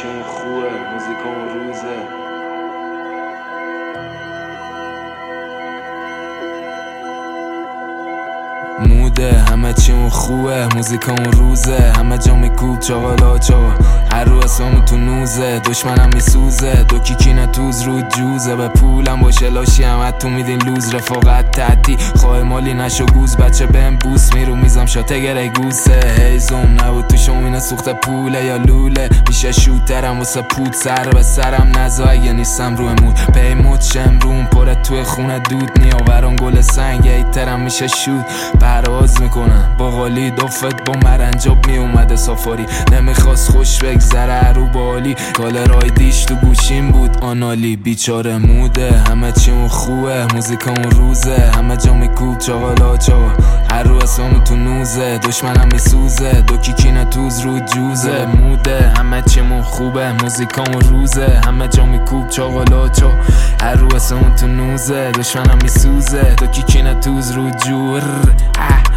چیم خوبه موزیکامون روزه. موده همه چیمون خوبه موزیکامون روزه. همه جا میکوب چاقالاچا هر رو اسممون تو نوزه. دشمنم میسوزه دو کیکی نتوز رو جوزه. به پولم باشه لاشی همه تو میدین لوز. رفاقت تحتی خواه مالی نشو گوز. بچه بهم بوس میرو میزم شاته گره گوسه. هیزم نبود تو شومینه سوخته پوله یا لوله. میشه شوترم واسه پود سر به سرم نزا اگه نیستم روی مود. پیمود شمرون پره توی خونه دود. نیاوران گل سنگ ایترم میشه شود. پرواز میکنم با غالی دفت با مرنجاب میومده سافاری. نمیخواست خوش بگذره رو بالی. کال رایدیش تو گوشیم بود آنالی. بیچاره موده همه چیمون خوبه موزیکامون روزه. همه جا میکوب چاقالاچا هر رو اسممون تو نوزه. دشمنم میسوزه دو کیکی نتوز رو جوزه. موده همه چیمون خوبه موزیکامون روزه. همه جا میکوب چاقالاچا هر رو اسممون تو نوزه. دشمنم میسوزه دو کیکی نتوز رو جور.